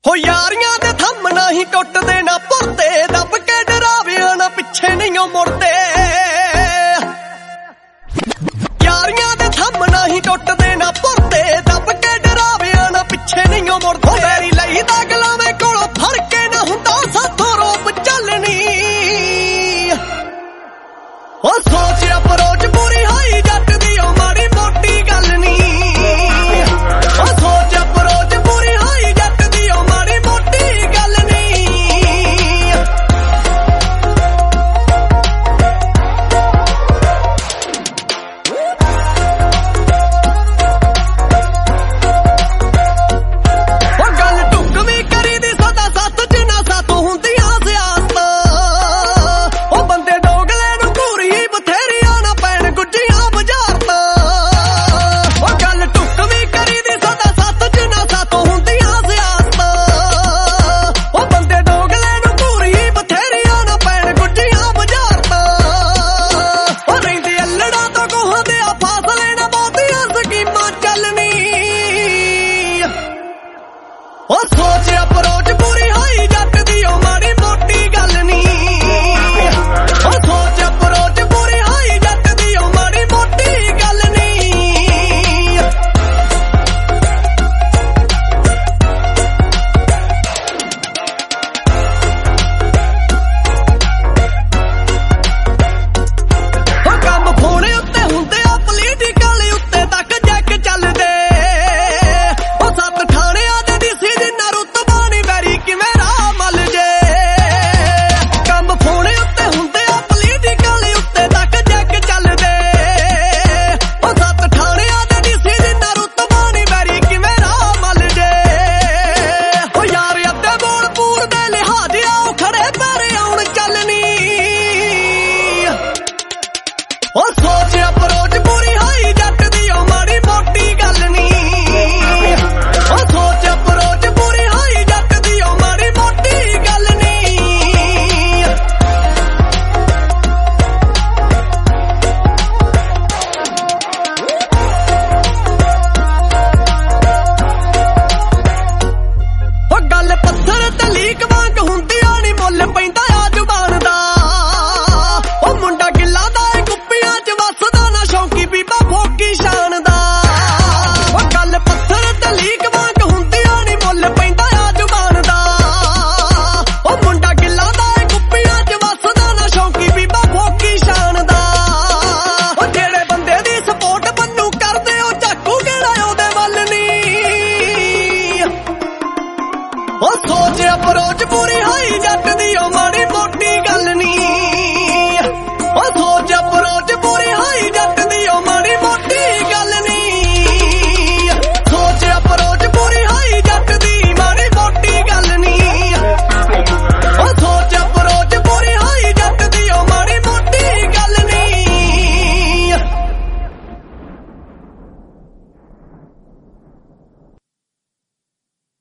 ਹੋ ਯਾਰੀਆਂ ਦੇ ਥੰਮ ਨਹੀਂ ਟੁੱਟਦੇ ਨਾ ਭੁੱਲਦੇ, ਦੱਬ ਕੇ ਡਰਾਵਿਆਂ ਨਾ ਪਿੱਛੇ ਨਹੀਂ ਮੁੜਦੇ। ਯਾਰੀਆਂ ਦੇ ਥੰਮ ਨਹੀਂ ਟੁੱਟਦੇ ਨਾ ਭੁੱਲਦੇ, ਦੱਬ ਕੇ ਡਰਾਵਿਆਂ ਨਾ ਪਿੱਛੇ ਨਹੀਂ ਮੁੜਦੇ। ਮੇਰੀ ਲਈ ਦਾ ਗਲਾਵੇਂ ਕੋਲੋਂ ਫੜ ਕੇ ਨਾ ਹੁੰਦਾ ਸਾਥੋਂ ਰੋਪ ਚੱਲਣੀ। ਉਹ ਸੋਚ ਅਪਰੋਚ ਪੂਰੀ ਹੋਈ ਜੱਟ ਦੀ ਉਹ ਮਾੜੀ ਮੋਟੀ ਗੱਲ ਨਹੀਂ। ਉਹ ਸੋਚ ਅਪਰੋਚ ਪੂਰੀ ਹੋਈ ਜੱਟ ਦੀ ਉਹ ਮਾੜੀ ਮੋਟੀ ਗੱਲ ਨਹੀਂ। ਉਹ ਗੱਲ ਢੁੱਕਵੀਂ ਕਰੀ ਦੀ ਸਦਾ ਸੱਤ ਚ ਨਾ ਸੱਤ ਹੁੰਦੀਆਂ ਸਿਆਸਤਾਂ। ਉਹ ਬੰਦੇ ਡੋਗਲੇ ਨੂੰ ਘੂਰੀ ਬਥੇਰੀਆਂ ਨਾ ਪੈਣ ਗੁੱਜੀਆਂ ਬੁਝਾਰਤਾਂ। ਉਹ ਗੱਲ ਢੁੱਕਵੀਂ ਕਰੀ ਦੀ ਸਦਾ ਸੱਤ ਚ ਨਾ ਸੱਤ ਹੁੰਦੀਆਂ ਸਿਆਸਤਾਂ। ਉਹ ਬੰਦੇ ਡੋਗਲੇ ਨੂੰ ਘੂਰੀ ਬਥੇਰੀਆਂ ਨਾ ਪੈਣ ਗੁੱਜੀਆਂ ਬੁਝਾਰਤਾਂ। ਉਹ ਰਹਿੰਦੀ ਅਲੜਾ ਤੋਂ ਕੋਹਾਂ ਦੇ ਆ ਫਾਸਲੇ ਨਾ ਬਹੁਤੀਆਂ ਸਕੀਮਾਂ ਚੱਲਣੀ। ਉਹ ਸੋਚ ਅਪਰੋਚ ਪੂਰੀ ਹੋਈ ਜੱਟ ਦੀ ਉਹ ਮਾੜੀ ਮੋਟੀ ਗੱਲ ਨਹੀਂ। ਉਹ ਸੋਚ ਅਪਰੋਚ ਪੂਰੀ ਹੋਈ ਜੱਟ ਦੀ ਉਹ ਮਾੜੀ ਮੋਟੀ ਗੱਲ ਨਹੀਂ। ਉਹ ਕੰਮ ਫੋਨ ਉੱਤੇ ਹੁੰਦੇ ਆ ਪੋਲੀਟੀਕਲ ਉੱਤੇ ਤੱਕ ਜੱਕ ਚੱਲਦੇ। ਉਹ ਸੱਤ ਥਾਣਿਆਂ ਦੇ ਡੀਸੀ ਜਿੰਨਾ ਰੁਤਬਾ ਨੀ ਵੈਰੀ ਕਿਵੇਂ ਰਾਹ ਮੱਲ ਜੇ। ਕੰਮ ਫੋਨ ਉੱਤੇ ਹੁੰਦੇ ਆ ਪੋਲੀਟੀਕਲ ਉੱਤੇ ਤੱਕ ਜੱਕ ਚੱਲਦੇ। ਉਹ ਸੱਤ ਥਾਣਿਆਂ ਦੇ ਡੀਸੀ ਜਿੰਨਾ ਰੁਤਬਾ ਨੀ ਵੈਰੀ ਕਿਵੇਂ ਰਾਹ ਮੱਲ ਜੇ। ਉਹ ਯਾਰ ਅੱਧੇ ਬੋਲ ਪੂਰ ਦੇ ਲਿਹਾਜ਼ ਆਓ ਖੜੇ ਪੈਰ ਆਉਣ ਚੱਲਣੀ। ਉਹ ਸੋਚ ਅਪਰੋਚ ਪੂਰੀ ਹੋਈ ਜੱਟ ਦੀ ਉਹ ਮਾੜੀ ਮੋਟੀ ਗੱਲ ਨਹੀਂ। ਉਹ ਸੋਚ ਅਪਰੋਚ ਪੂਰੀ ਹੋਈ ਜੱਟ ਦੀ ਉਹ ਮਾੜੀ ਮੋਟੀ ਗੱਲ ਨਹੀਂ। ਉਹ ਗੱਲ ਪੱਥਰ ਤੇ ਲੀਕ ਵਾਂਗ ਹੁੰਦੀਆਂ ਨੀ ਮੁੱਲ ਪੈਂਦਾ ਆ ਜ਼ੁਬਾਨ ਦਾ। ਉਹ ਮੁੰਡਾ ਗਿੱਲਾ ਦਾ ਏ ਕੁੱਪੀਆਂ ਚ ਵੱਸਦਾ ਨਾ ਸ਼ੌਂਕੀ ਬੀਬਾ ਫੋਕੀ ਸ਼ਾਨ ਦਾ। ਉਹ ਗੱਲ ਪੱਥਰ ਤੇ ਲੀਕ ਵਾਂਗ ਹੁੰਦੀਆਂ ਨੀ ਮੁੱਲ ਪੈਂਦਾ ਆ ਜ਼ੁਬਾਨ ਦਾ। ਉਹ ਮੁੰਡਾ ਗਿੱਲਾ ਦਾ ਏ ਕੁੱਪੀਆਂ ਚ ਵੱਸਦਾ ਨਾ ਸ਼ੌਂਕੀ ਬੀਬਾ ਫੋਕੀ ਸ਼ਾਨ ਦਾ। ਉਹ ਜਿਹੜੇ ਬੰਦੇ ਦੀ ਸਪੋਰਟ ਬੰਨੂ ਕਰਦੇ ਉਹ ਝਾਕੂ ਕਿਹੜਾ ਉਹਦੇ ਵੱਲ ਨਹੀਂ। ਉਹ ਸੋਚ ਅਪਰੋਚ ਪੂਰੀ ਹੋਈ ਜੱਟ